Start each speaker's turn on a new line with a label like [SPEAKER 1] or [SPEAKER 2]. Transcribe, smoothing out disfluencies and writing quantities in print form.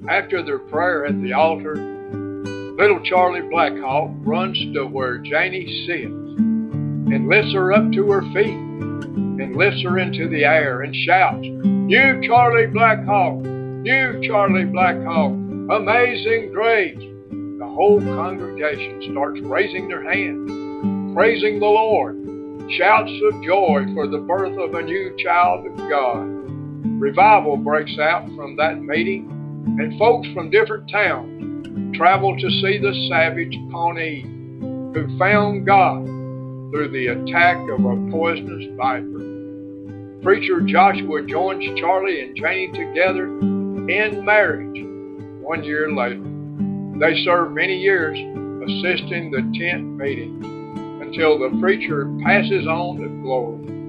[SPEAKER 1] After their prayer at the altar, little Charlie Blackhawk runs to where Janie sits and lifts her up to her feet and lifts her into the air and shouts, "You Charlie Blackhawk, you Charlie Blackhawk, amazing grace." The whole congregation starts raising their hands, praising the Lord. Shouts of joy for the birth of a new child of God. Revival breaks out from that meeting, and folks from different towns travel to see the savage Pawnee who found God through the attack of a poisonous viper. Preacher Joshua joins Charlie and Janie together in marriage 1 year later. They serve many years assisting the tent meetings until the preacher passes on to glory.